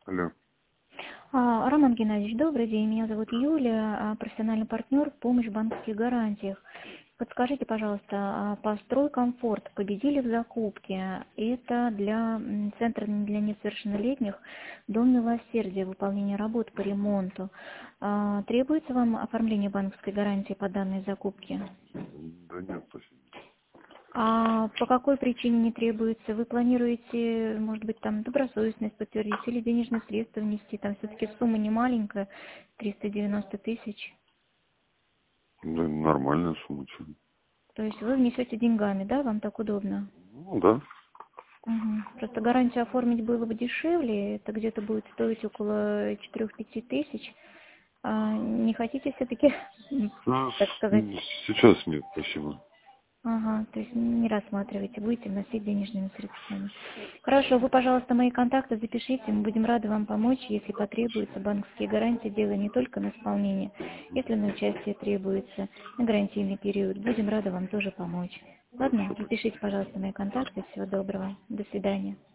Алло. Роман Геннадьевич, добрый день. Меня зовут Юлия, профессиональный партнер в помощь в банковских гарантиях. Подскажите, пожалуйста, построй комфорт победили в закупке. Это для центра для несовершеннолетних, Дом милосердия, выполнение работ по ремонту. Требуется вам оформление банковской гарантии по данной закупке? Да нет, спасибо. А по какой причине не требуется? Вы планируете, может быть, там добросовестность подтвердить или денежные средства внести? Там все-таки сумма не маленькая, 390 тысяч. Да, нормальная сумма, чё. То есть вы внесете деньгами, да? Вам так удобно? Ну, да. Угу. Просто гарантию оформить было бы дешевле. Это где-то будет стоить около 4-5 тысяч. Не хотите все-таки, А, так сказать... сейчас нет, спасибо. Ага, то есть не рассматриваете, будете вносить денежными средствами. Хорошо, вы, пожалуйста, мои контакты запишите, мы будем рады вам помочь, если потребуется. Банковские гарантии дело не только на исполнение, если на участие требуется, на гарантийный период. Будем рады вам тоже помочь. Ладно, Хорошо, спасибо. запишите, пожалуйста, мои контакты. Всего доброго. До свидания.